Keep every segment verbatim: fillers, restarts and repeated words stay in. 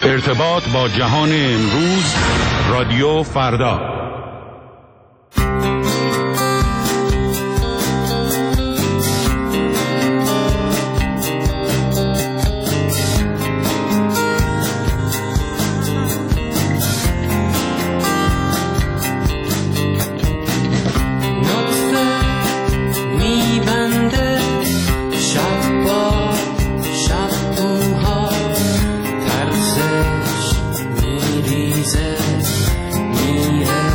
ارتباط با جهان امروز، رادیو فردا. میریزه میره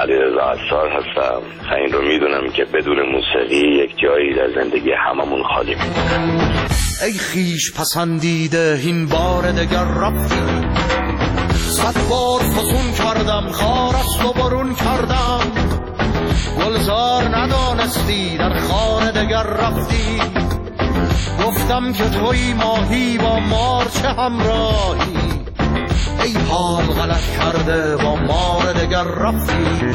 علیرضا عصار هستم. این رو میدونم که بدون موسیقی یک جایی در زندگی هممون خالی میمونه. ای خیش پسندیده این بار دگر رفتی، صد بار فسون کردم خارست و برون کردم، گلزار ندانستی در خار دگر رفتی، گفتم که توی ماهی با مار چه همراهی، ای حال غلط کرده با مار دگر رفتی.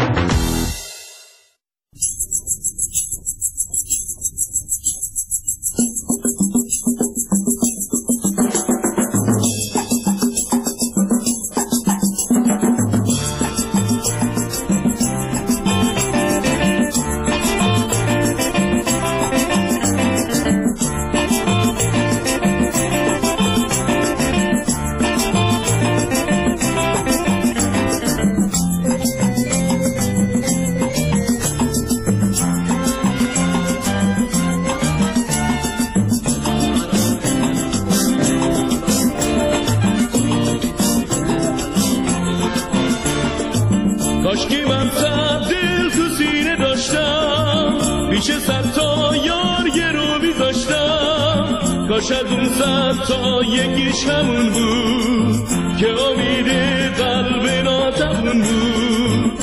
شاید اون صد تا یکیش همون بود که امید قلب ناتمون بود.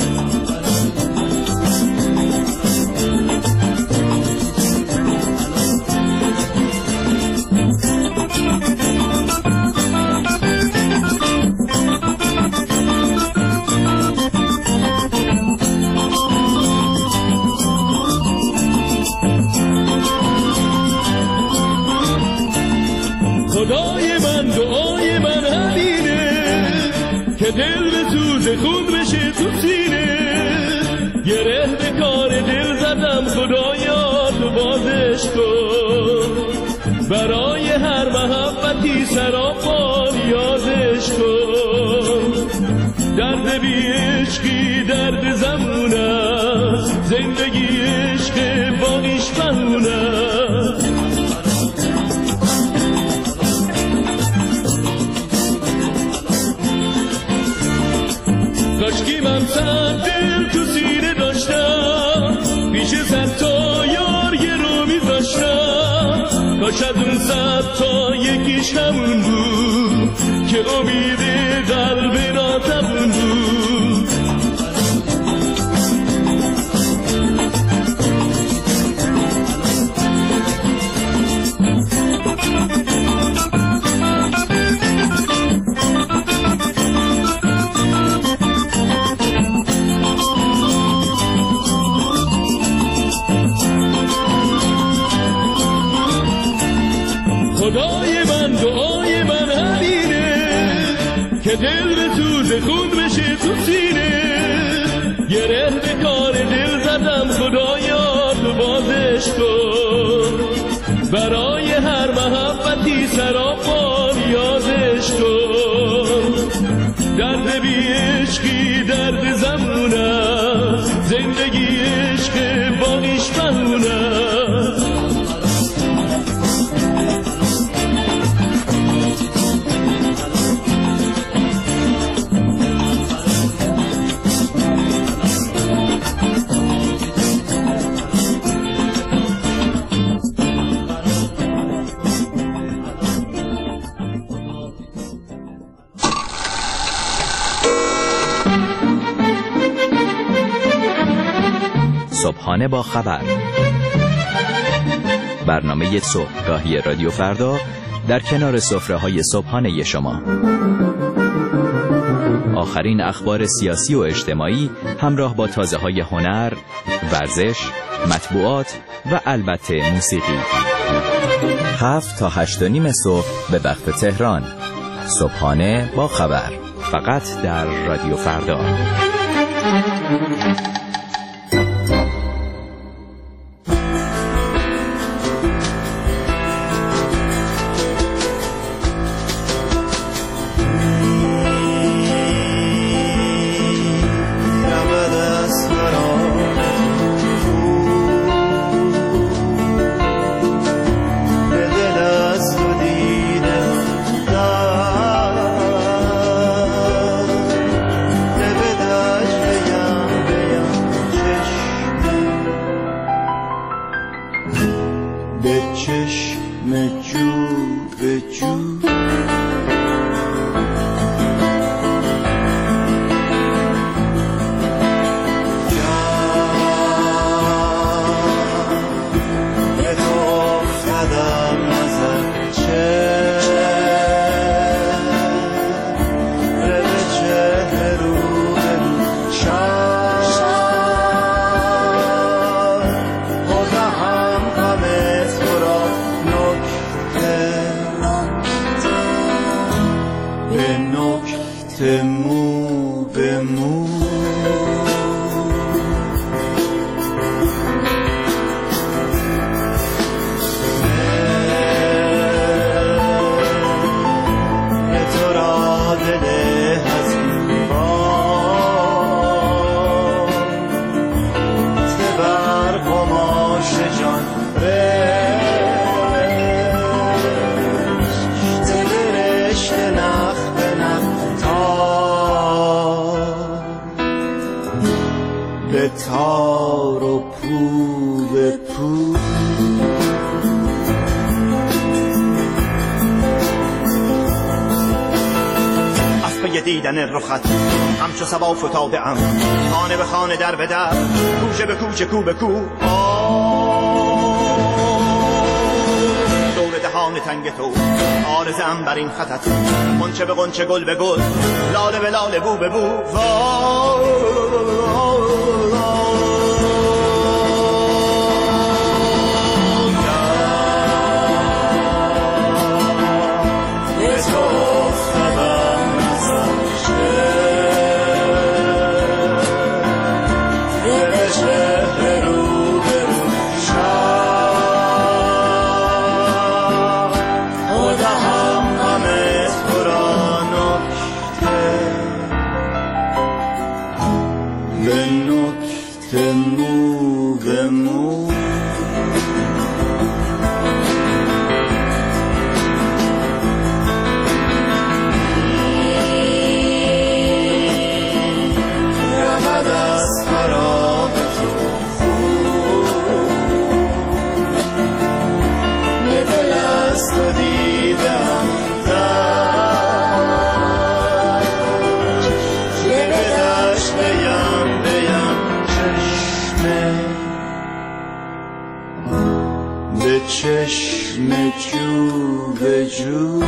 خدای من دعای من همینه که دل به سوز خون بشه تو سینه، گره به کار دل زدم خدایا تو بازش کن، برای هر محبتی سراپان یادش کن، درد بی عشقی درد زمون است، زندگی عشق باقیش فهمون است. کاشکی من صد دل تو سینه داشتم، پیش صد تا یار یه رو میذاشتم، کاش از اون صد تا یکیش همون بود که امید قلب ناتمون بود. خدای من دعای من همینه که دل به سوز خون بشه تو سینه، گره به کار دل زدم خدایا تو بازش کن، برای هر محبتی سراپان یادش کن، درد بی عشقی درد زمون است، زندگی عشق باقیش فهمون است. صبحانه با خبر، برنامه صبحگاهی رادیو فردا در کنار سفره‌های صبحانه شما. آخرین اخبار سیاسی و اجتماعی همراه با تازه‌های هنر، ورزش، مطبوعات و البته موسیقی. هفت تا هشت و نیم صبح به وقت تهران. صبحانه با خبر، فقط در رادیو فردا. Yeah. نکته مو به مو. تو را دل حزین با تبر قماش جان تار و پو به پو. از پی دیدن رخت همچو صبا فتاده ام، خانه به خانه در به در، کوچه به کوچه کو به کو. دور دهان تنگ تو آرزه ام بر این خطت، غنچه به غنچه گل به گل، لاله به لاله بو به بو. چشم جو به جو.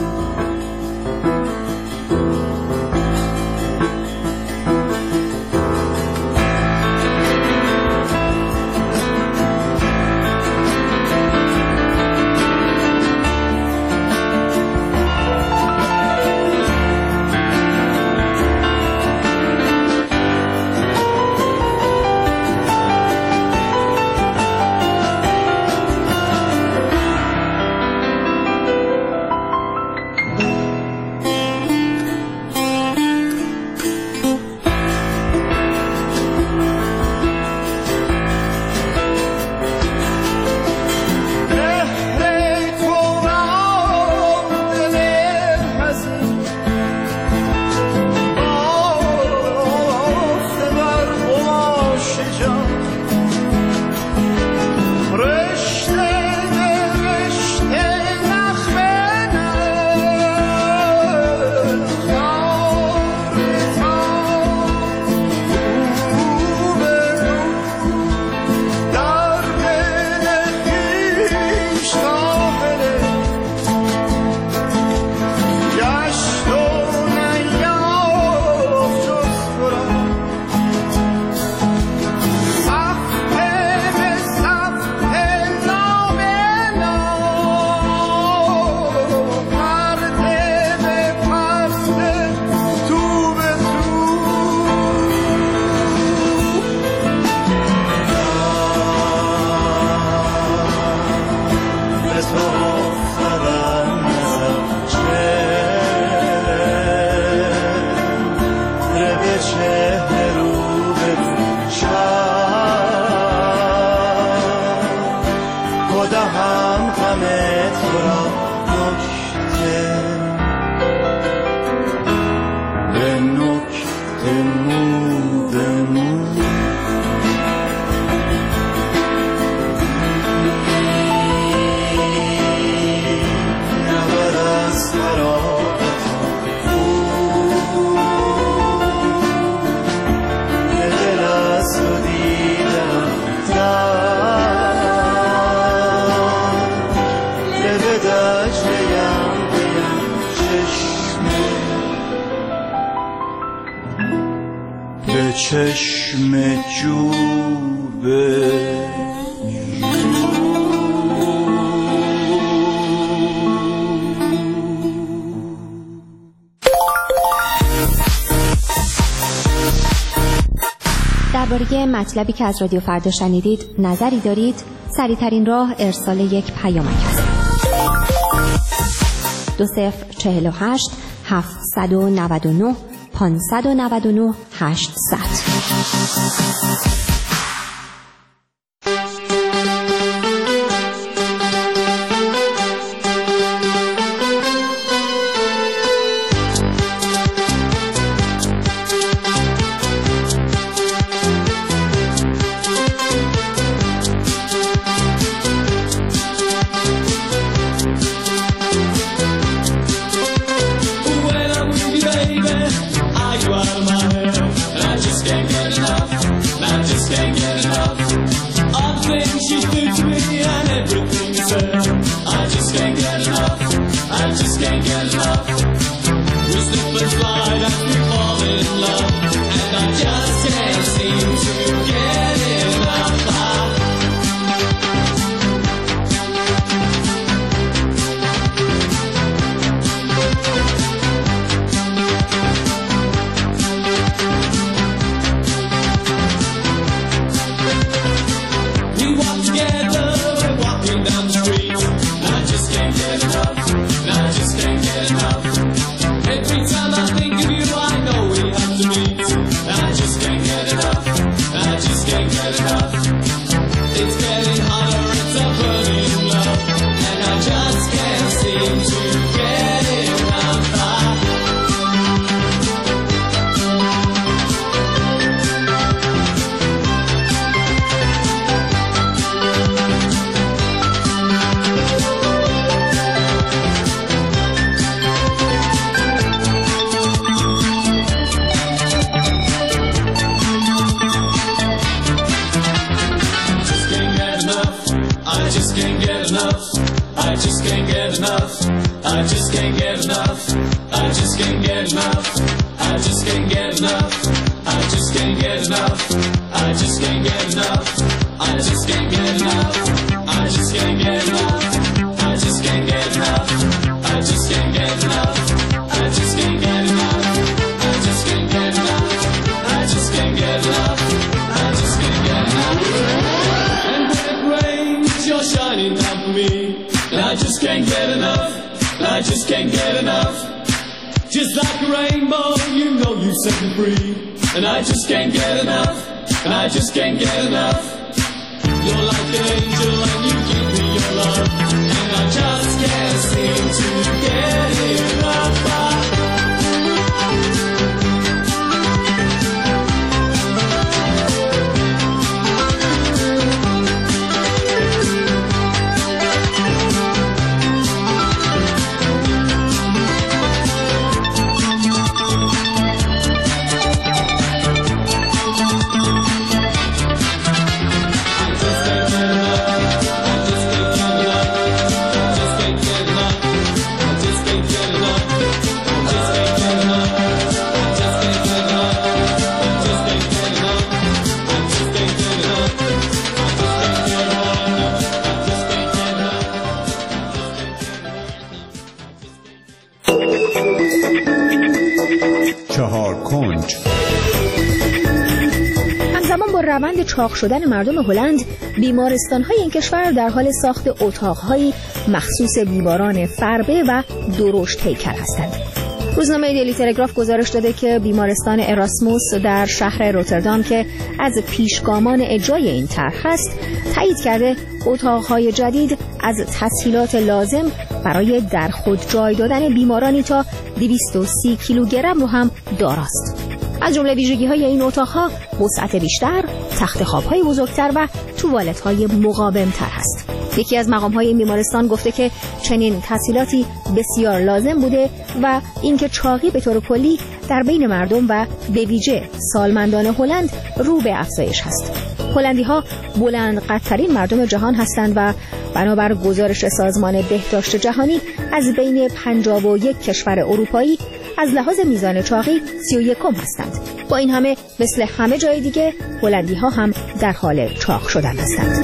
چشم جو به جو. درباره مطلبی که از رادیو فردا شنیدید نظری دارید؟ سریع‌ترین راه ارسال یک پیامک است. دو صفر چهل و هشت هفتصد و نود و نه پانصد و نود و نه هشتصد. روند چاق شدن مردم هلند، بیمارستان‌های این کشور در حال ساخت اتاق‌هایی مخصوص بیماران فربه و درشت هیکل هستند. روزنامه دیلی تلگراف گزارش داده که بیمارستان اراسموس در شهر روتردام که از پیشگامان اجرای این طرح است، تایید کرده اتاق‌های جدید از تسهیلات لازم برای در خود جای دادن بیمارانی تا دویست و سی کیلوگرم رو هم داراست. از جمله ویژگی‌های این اتاق‌ها وسعت بیشتر، تخت خواب‌های بزرگتر و توالت‌های مقاوم‌تر هست. یکی از مقام‌های این بیمارستان گفته که چنین تسهیلاتی بسیار لازم بوده و اینکه چاقی به طور کلی در بین مردم و به ویژه سالمندان هلند رو به افزایش هست. هلندی‌ها بلند قدترین مردم جهان هستند و بنابر گزارش سازمان بهداشت جهانی از بین پنجاه و یک کشور اروپایی از لحاظ میزان چاقی سی و یکم هستند. با این همه مثل همه جای دیگه هلندی‌ها هم در حال چاق شدن هستند.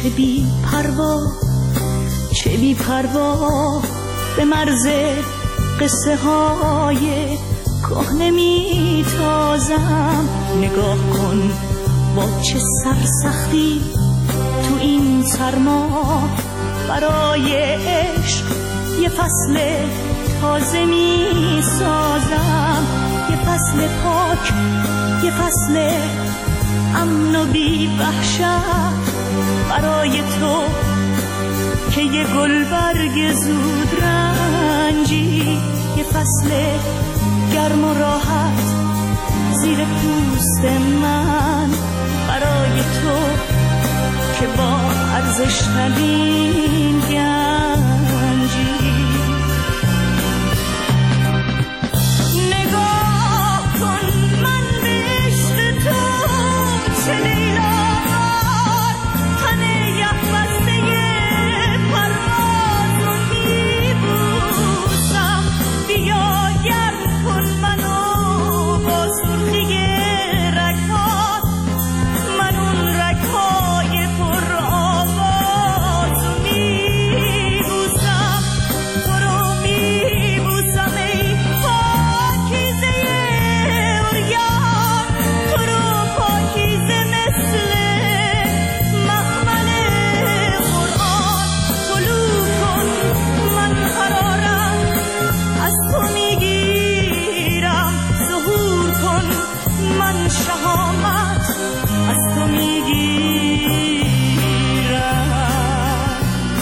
چه بی پروا چه بی پروا به مرز قصه های کهنه می تازم. نگاه کن با چه سرسختی تو این سرما برای عشق یه فصل تازه می سازم. یه فصل پاک، یه فصل امن و بی وحشت برای تو که یه گلبرگ زود رنجی. یه فصل گرم و راحت زیر پوست من برای تو که با ارزش ترین گنجی. نگاه کن من به عشق تو چه لیلامار تن یخ بسته پرواز رو میبوسم. بیا گرم کن منو با سرخی رگ‌هات، من اون رگ‌های پر آواز رو میبوسم. تو رو میبوسم ای پاکیزه عریان، تو رو پاکیزه مثل مخمل قرآن. طلوع کن من قرارم از تو میگیرم، ظهور کن من شهامت از تو میگیرم.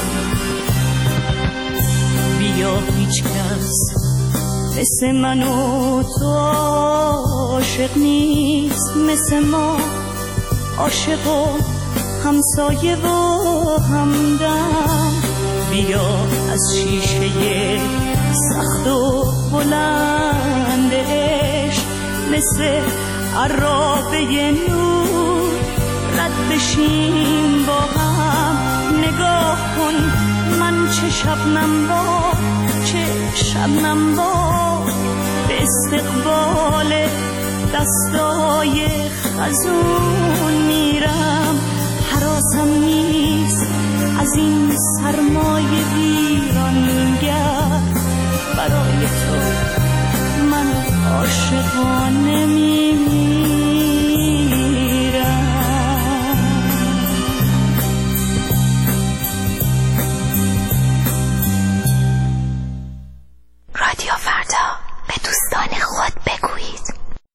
بیا هیچ کس مثل من و تو عاشق نیست، مثل ما عاشق و همسایه و همدم. بیا از شیشه سخت و بلند عشق مثل عرابه نور رد بشیم با هم. نگاه کن من چه شبنم با چه شبنم با به استقبال دستای خزون میرم. حراسم نیست از این سرمای ویرانگر، برای تو من عاشقانه میمیرم. رادیو فردا، به دوستان خود بگویید.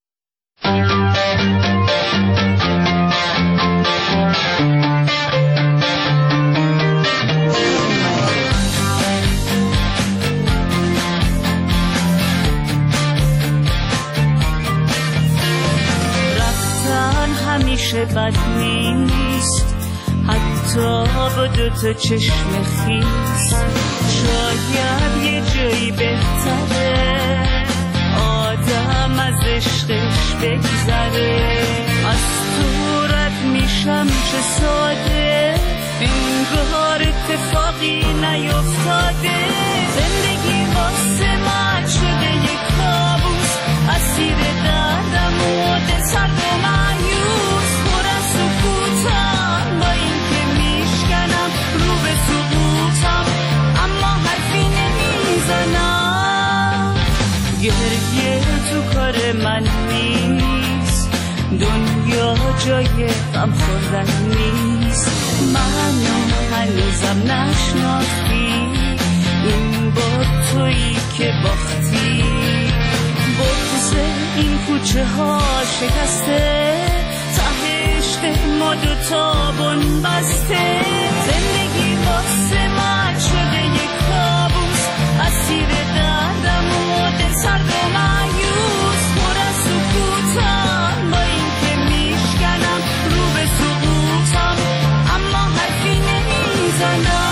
همیشه بد نیست، حتی با دوتا چشم خیس. شاید یه جایی بهتره آدم از عشقش بگذره. از تو رد میشم چه ساده، انگار اتفاقی نیفتاده. زندگی واسه من شده یک کابوس، اسیر دردم و سرد و مایوس. پر از سکوتم با این که میشکنم رو به سقوطم، اما حرفی نمیزنم. گریه تو کار من نیست، دنیا جای غم خوردن نیست. منو هنوزم نشناختی، این با تویی که باختی. بغض این کوچه ها شکسته، ته عشق ما دوتا بنبسته. زندگی واسه من شده یک کابوس، اسیر دردم و دل سرد و مایوس. پر از سکوتم با این که میشکنم رو به سقوطم، اما حرفی نمیزنم.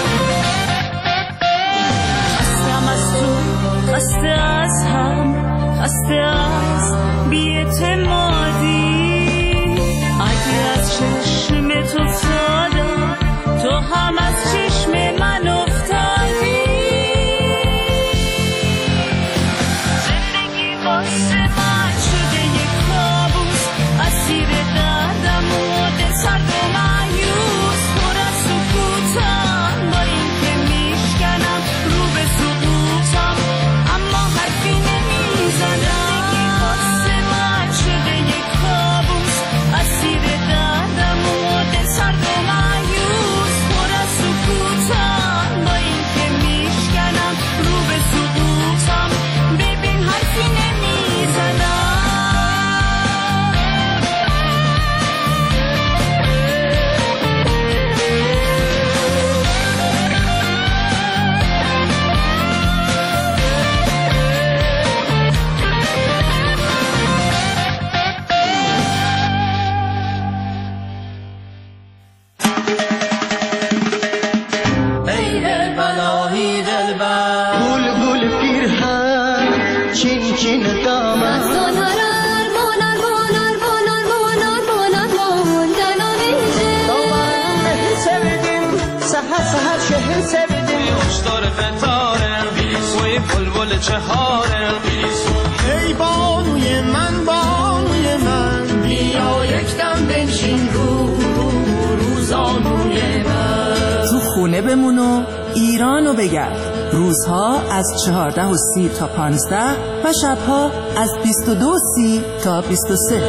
خسته از هم، چهار ای بانوی من بانوی من بیا یک دم بنشین رو رو روزانوی من تو خونه بمون و ایرانو بگرد. روزها از چهارده و سی تا پانزده و شبها از بیست و دو و سی تا بیست و سه.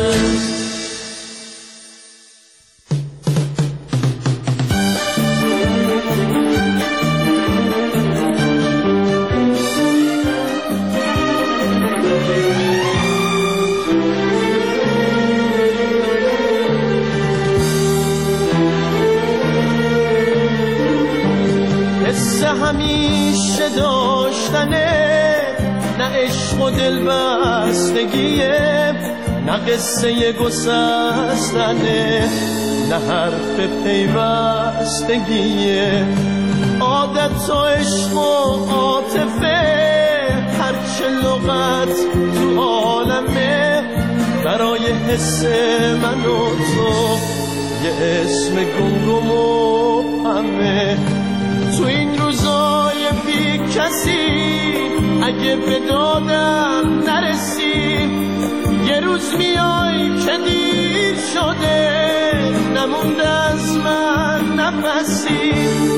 همیشه داشتنه، نه عشق و دل بستگیه، نه قصه گسستنه، نه حرف پیوستگیه. عادت و عشق و عاطفه، هرچه لغت تو عالمه، برای حس من و تو یه اسم گمگم و همه. تو این روزای بی کسی اگه به دادم نرسی، یه روز میای که دیر شده نمونده از من نفسی.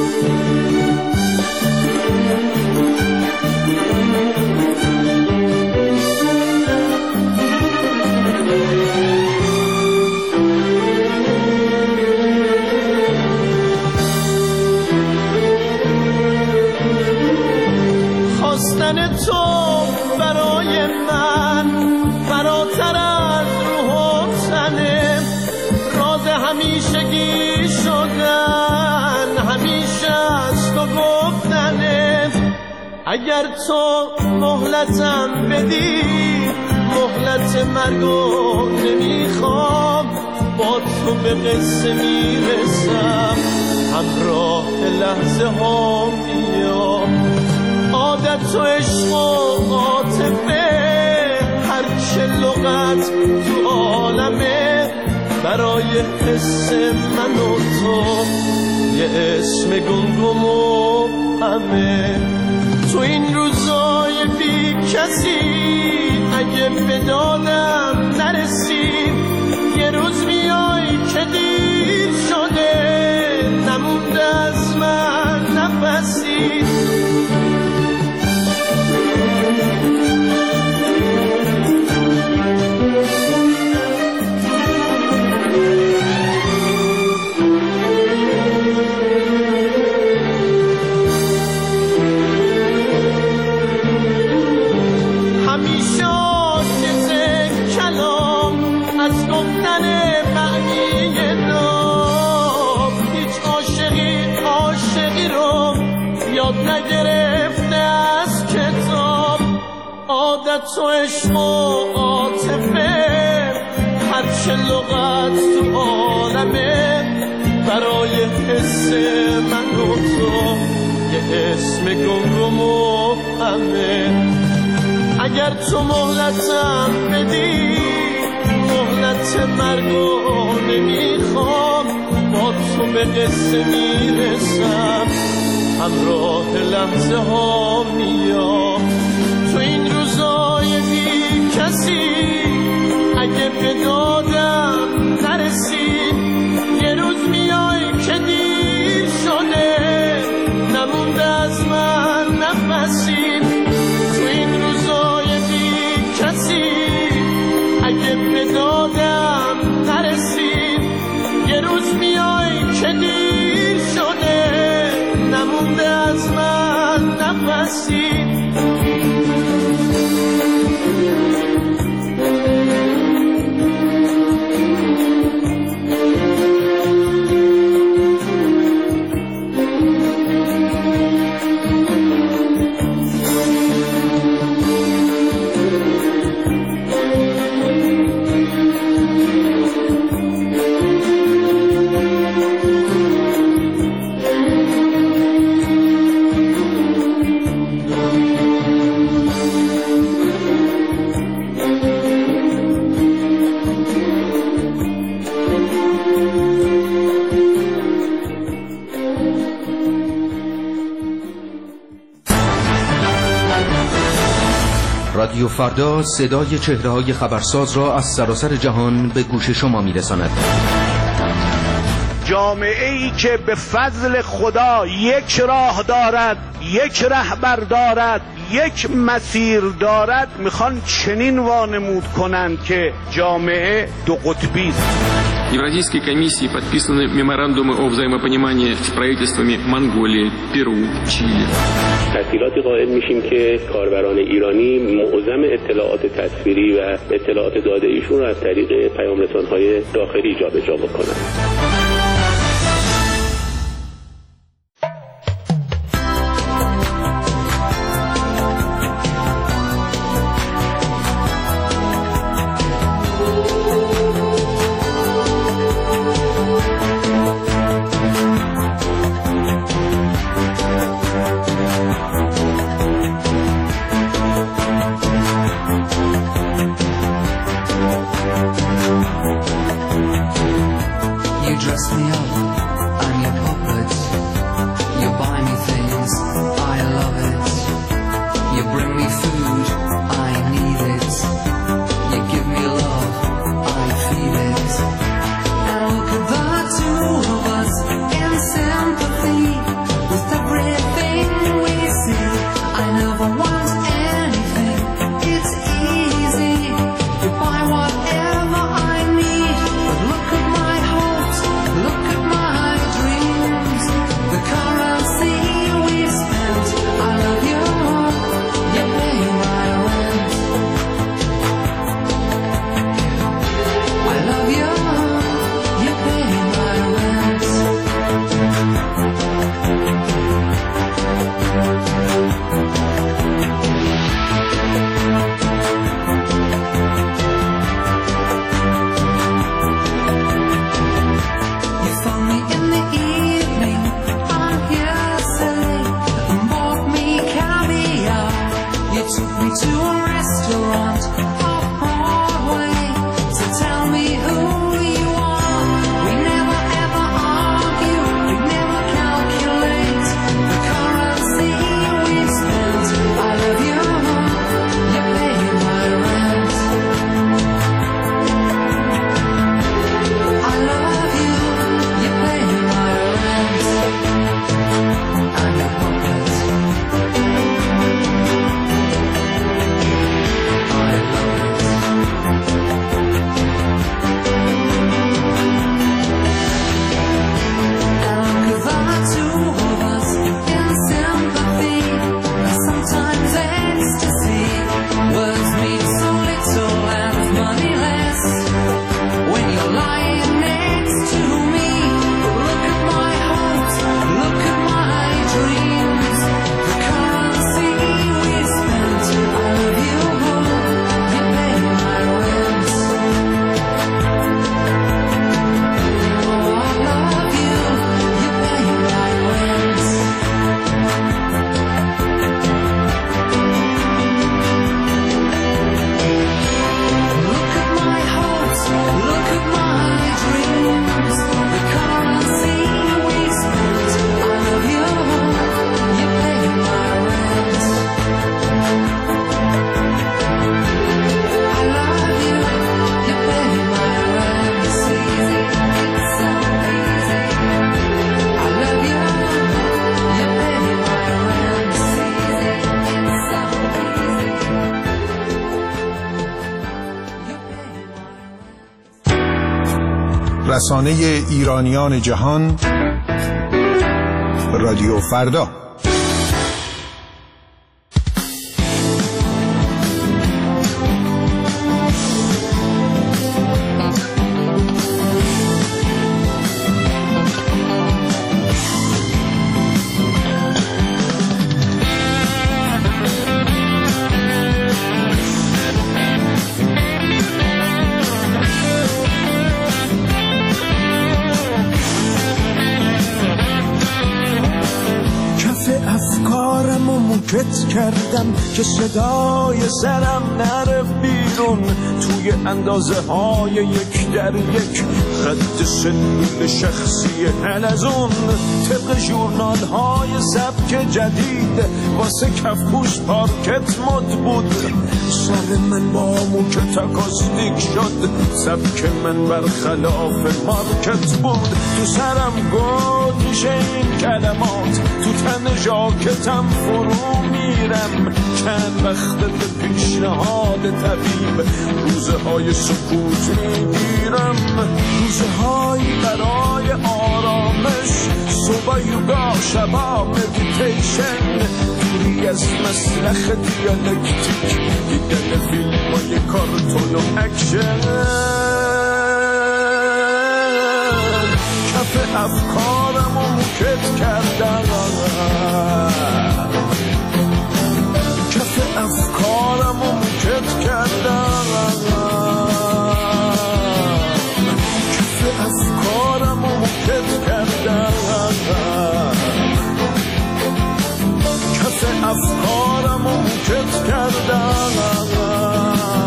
خواستن تو برای من فراتر از روح و تنه، راز همیشگی شدن همیشه از تو گفتنه. اگر تو مهلتم بدی مهلت مرگو نمیخوام، با تو به قصه میرسم همراه لحظه ها میام. عادت و عشق و عاطفه، هرچه لغت تو عالمه، برای حس من و تو یه اسم گمگم و همه. تو این روزای بی کسی اگه به دادم نرسی، یه روز میای که دیر شده نمونده از من نفسی. نگرفته از کتاب. عادت و عشق و عاطفه، هرچه لغت تو عالمه، برای حس من و تو یه اسم گمگم و همه. اگر تو مهلتم بدی مهلت مرگو نمیخوام، با تو به قصه میرسم همراه لحظه ها میام. تو این روزای بی کسی اگه به دادم نرسی، یه روز میای که دیر شده نمونده از من نفسی. تو این روزای بی کسی اگه به دادم نرسی، یه روز میای که دیر شده نمونده از من نفسی. فردا صدای چهره‌های خبرساز را از سراسر جهان به گوش شما می‌رساند. جامعه‌ای که به فضل خدا یک راه دارد، یک رهبر دارد، یک مسیر دارد، میخوان چنین وانمود کنند که جامعه دو قطبی است. Евразийской комиссии подписаны меморандумы о взаимопонимании с правительствами Монголии, Перу, Чили. تسهیلاتی قائل میشیم که کاربران ایرانی معظم اطلاعات تصویری و اطلاعات داده ایشون رو از طریق پیام رسان‌های داخلی جابجا بکنند. رسانه ایرانیان جهان، رادیو فردا. موکت کردم که صدای سرم نره بیرون. توی اندازه های یک در یک خط سلول شخصی حلزون، طبق ژورنال های سبک جدید واسه کفپوش پارکت مد بود. سر من با موکت اکاستیک شد، سبک من برخلاف مارکت بود. تو سرم گود میشه این کلمات، تو تن ژاکتم فرو میرم. چند وقت به پیشنهاد طبیب روزه های سکوت میگیرم، روزه های برای آرامش، صبح یوگا شبا مدیتیشن، دوری از مسلخ دیالکتیک، دیدن فیلم های کارتون و اکشن. کف افکارم و موکت کردم، کف افکارم و موکت کردم، کف افکارم و موکت کردم، کف افکارم و موکت کردم.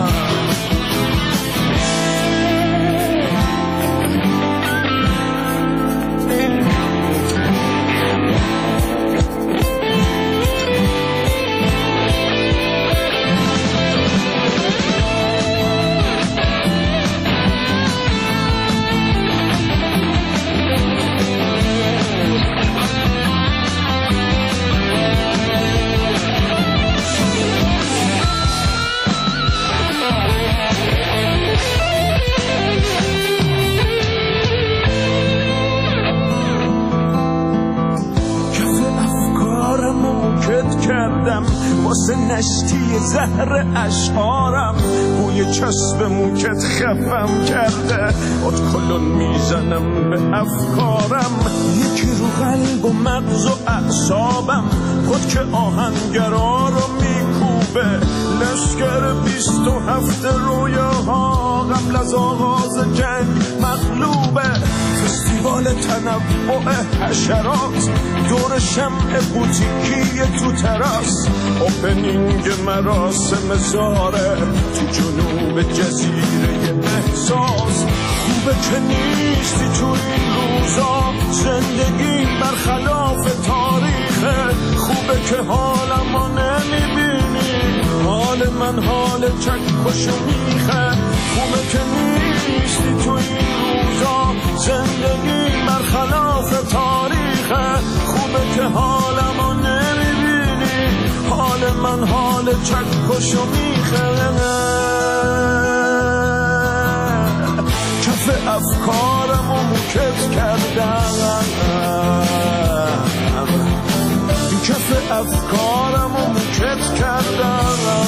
واسه نشتی زهر اشعارم، بوی چسب موکت خفم کرده. ادکلون میزنم به افکارم، یکی رو قلب و مغز و اعصابم. خود که آهنگرا رو میکوبه، لشکر بیست و هفت رویاها قبل از آغاز جنگ مغلوبه. فستیوال تنوع حشرات دور شمع بوتیکی تو تراس، اوپنینگ مراسم زاره تو جنوب جزیره احساس. خوبه که نیستی تو این روزا، زندگی برخلاف تاریخه. خوبه که حالمو نمیبینی، حال من حال چکش و میخه. خوبه که نیستی تو این روزا، زندگی برخلاف تاریخه. خوبه که حالمو نمیبینی، حال من حال چکش و میخه. کف افکارم و موکت کردم، کف افکارم و موکت کردم،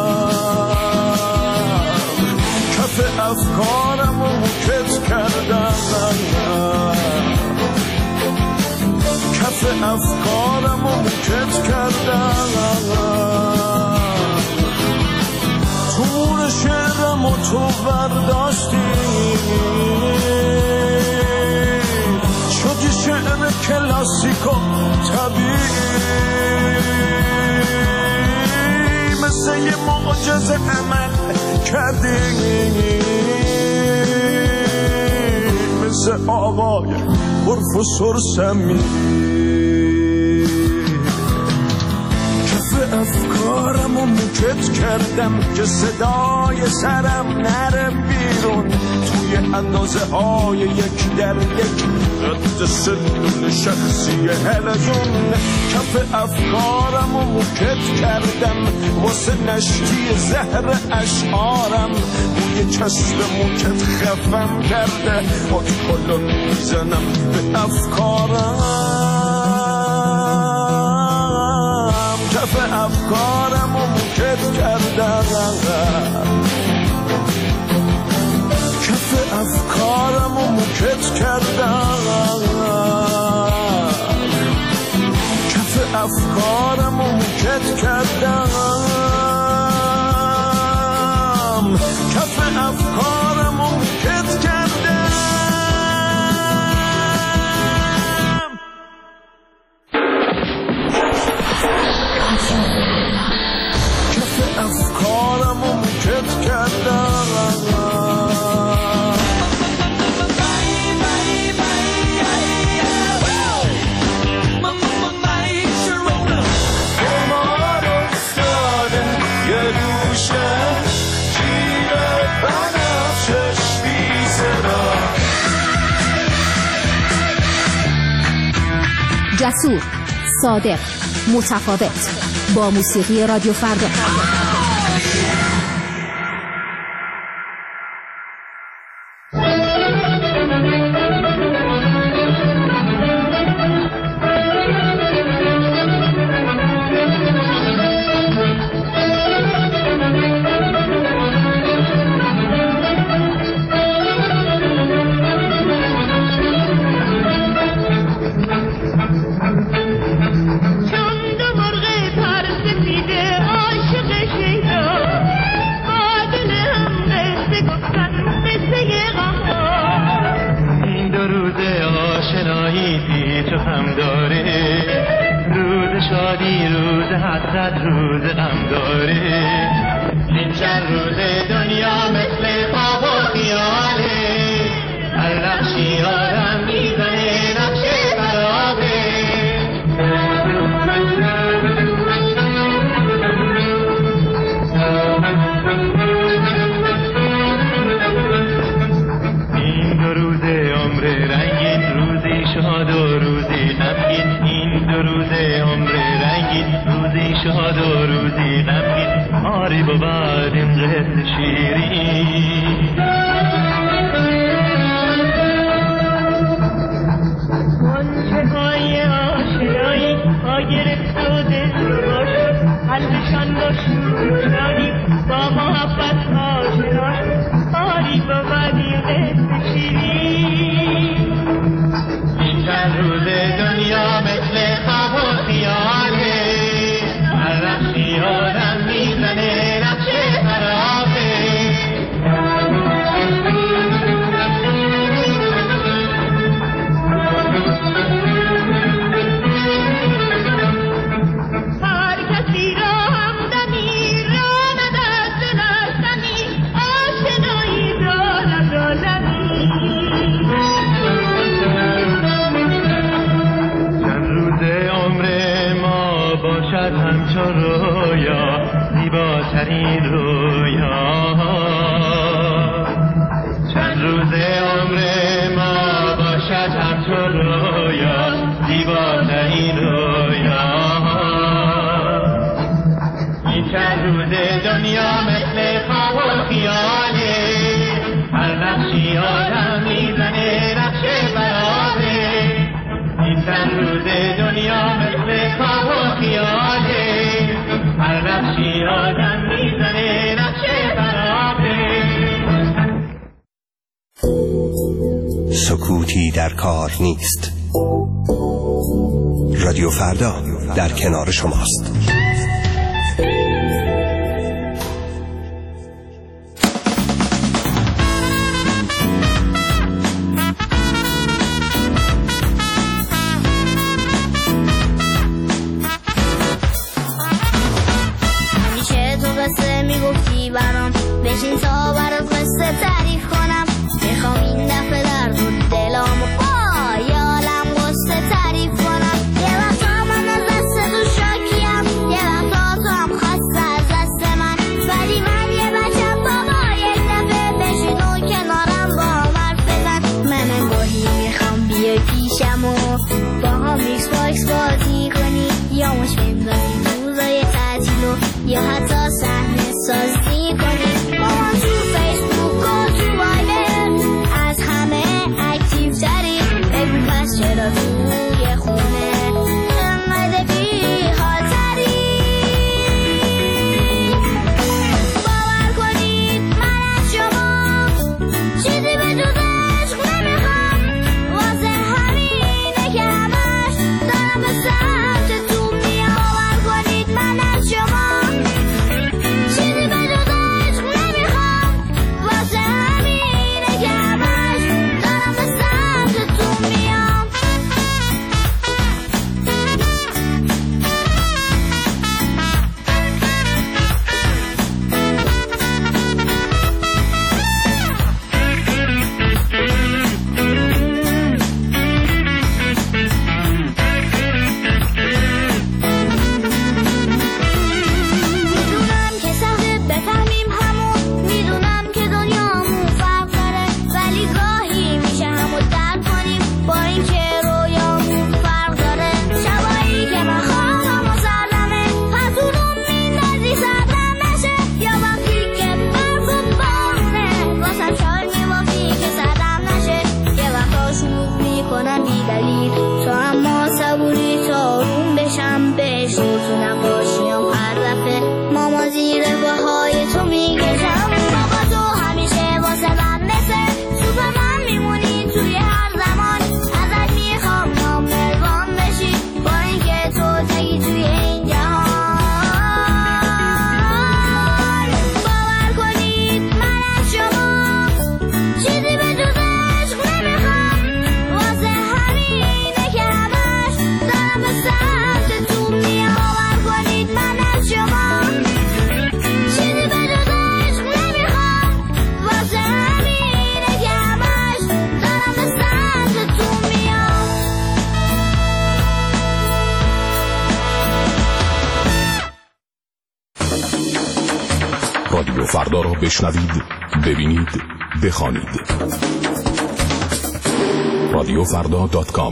کف افکارم و موکت کردم، کف افکارم و موکت کردم. تور شعرم و تو برداشتی، شدی شعر کلاسیک و طبیعی، مثل یه معجزه عمل کردی، مثل آقای پروفسور سمی. کف افکارم و موکت کردم که صدای سرم نره بیرون. توی اندازه های یک در یک رد سلول شخصی حلزون. کف افکارم و موکت کردم واسه نشتی زهر اشعارم. بوی چسب موکت خفم کرده، ادکلون میزنم به افکارم. کف افکارم و موکت کردم، کف افکارم و موکت کردم، کف افکارم و موکت کردم، کف افکارم و موکت کردم. جسور، صادق، متفاوت، با موسیقی رادیو فردا. سکوتی در کار نیست. رادیو فردا در کنار شماست. همیشه تو قصه میگفتی برام، بشین تا برات قصه تعریف کنم. میخوام این دفعه در بود دلامو پای عالم قصه تعریف کنم. یه وقتا من از دست تو شاکیم، یه توی هر زمان ازت میخوام نامبروان بشی، با اینکه تو تگی توی این جهان. باور کنید من از شما چیزی به جز عشق نمیخوام، واسه همینه که همش دارم به سمتتون میام. باور کنید من از شما چیزی به جز عشق نمیخوام، واسه همینه که همش دارم به سمتتون میام. رادیو فردا را بشنوید، ببینید، بخوانید. رادیو فردا دات کام.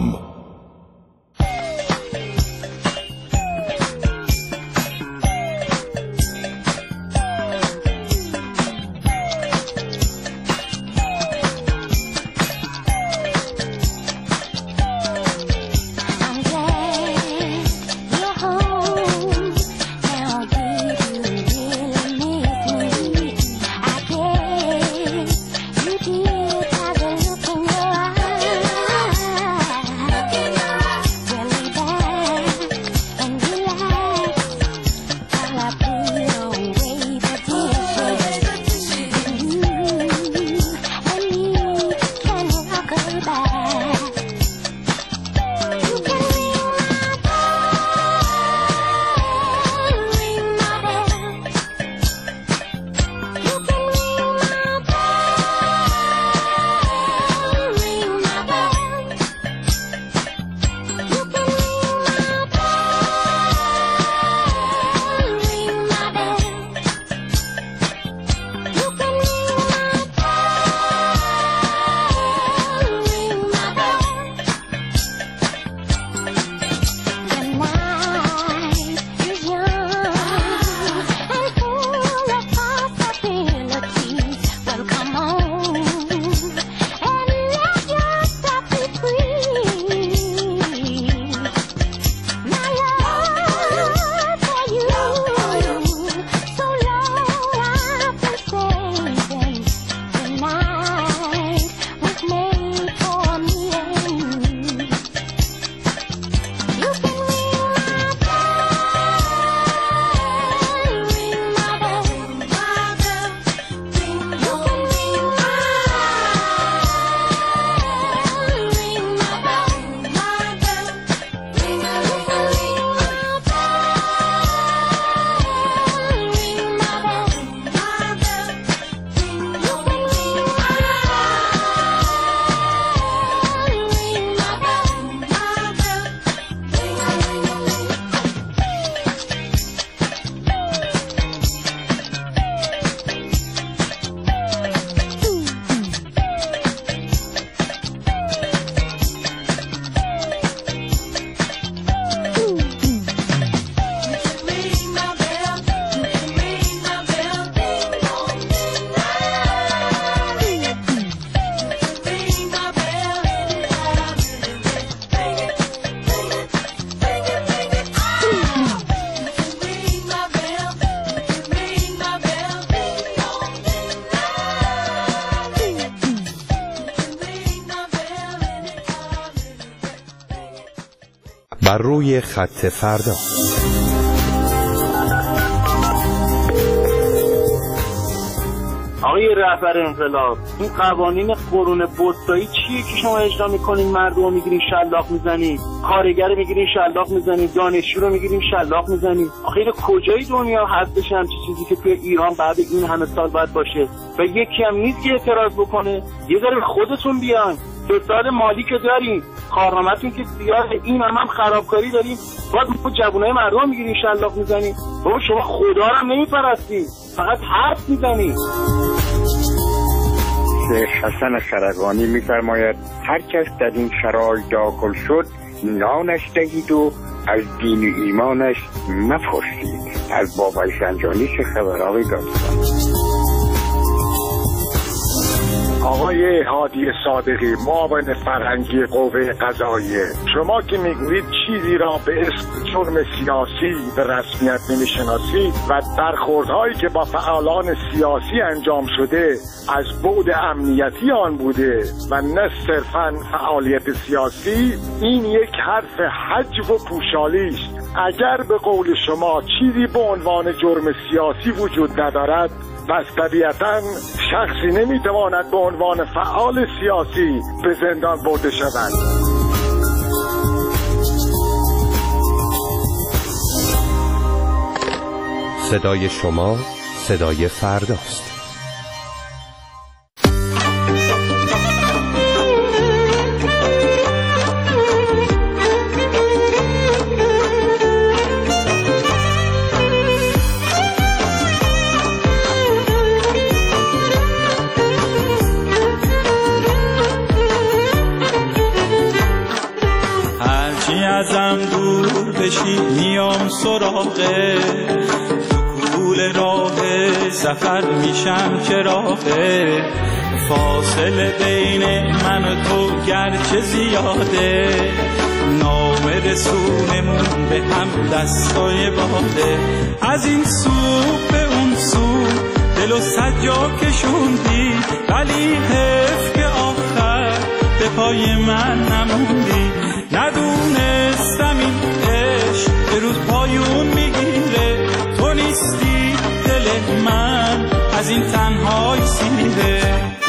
بر روی خط فردا. آقای رهبر انقلاب، این قوانین قرون وسطایی چیه که شما اجرا میکنین؟ مردم رو میگیرین شلاق میزنین، کارگر رو میگیرین شلاق میزنین، دانشجو رو میگیرین شلاق میزنین. آخه این کجای دنیا هستش همچین چیزی که توی ایران بعد این همه سال باید باشه؟ و یکی هم نیست که اعتراض بکنه. یه ذره به خودتون بیان. فساد مالی که داریم، کارنامه‌تون که زیاده، این هم, هم خرابکاری داریم، باید ما جوانای مردم میگیرین شلاق میزنین. بابا شما خدا رو هم نمیپرستین، فقط حرف میزنین. شیخ حسن خرقانی میفرماید هر کس در این شرای داخل شد نانش دهید و از دین و ایمانش مپرسید. از بابای سنجانی چه خبر آقای داستان؟ آقای هادی صادقی، معاون فرهنگی قوه قضاییه، شما که میگویید چیزی را به اسم جرم سیاسی به رسمیت نمیشناسید و برخوردهایی که با فعالان سیاسی انجام شده از بعد امنیتی آن بوده و نه صرفاً فعالیت سیاسی، این یک حرف حجو و پوشالی است. اگر به قول شما چیزی به عنوان جرم سیاسی وجود ندارد، پس طبیعتاً شخصی نمیتواند به عنوان فعال سیاسی به زندان برده شود. صدای شما صدای فرداست. ازم دور بشی میام سراغه، تو کول راه سفر میشم چراغه، فاصله بین من و تو گرچه زیاده، نام رسونمون به هم دستای باده، از این سو به اون سو دل و سجا کشوندی، ولی حیف که آخر به پای من نموندی، ندونستم این عشق به روز پایون میگیره، تو نیستی دل من از این تنهای سیره.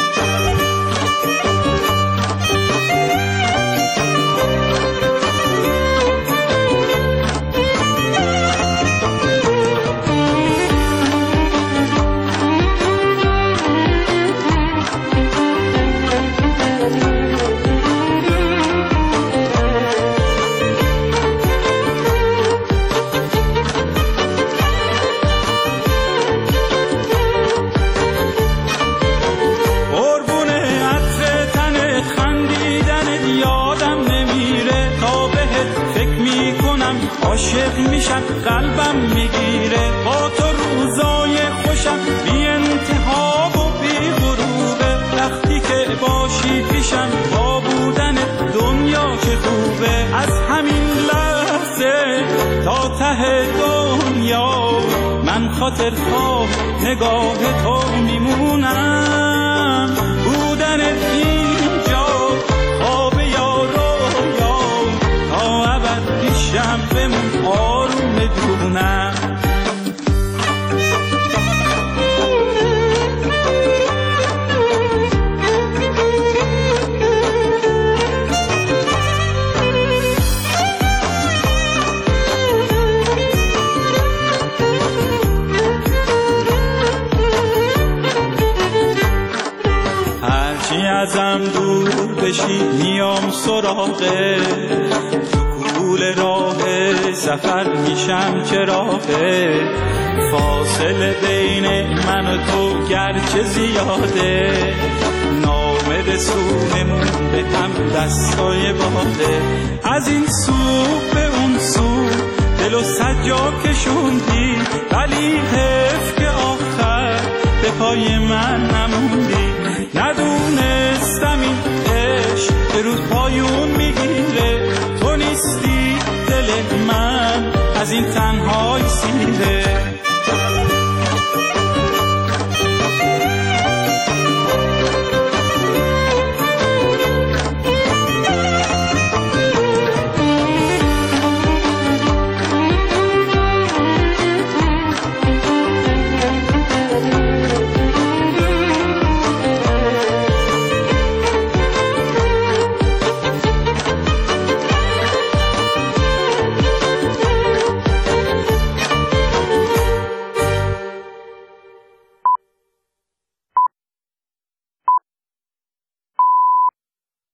عاشق میشم قلبم میگیره، با تو روزای خوشم بی انتها و بی غروبه، وقتی که باشی پیشم با بودن دنیا چه خوبه، از همین لحظه تا ته دنیا من خاطر خواه نگاه تو میمونم، بودن اینجا خواب یا رویا تا ابد پیشم بمون آروم بدونم. هرچی ازم دور بشی میام سراغه، کول راه سفر میشم چراغه، فاصله بین من و تو گرچه زیاده، نام رسونمون به هم دستای باده، از این سو به اون سو دل و سجا کشوندی، ولی حیف که آخر به پای من نموندی، ندونستم این عشق به روز پایون میگیره، تو نیستی دل من از این تنها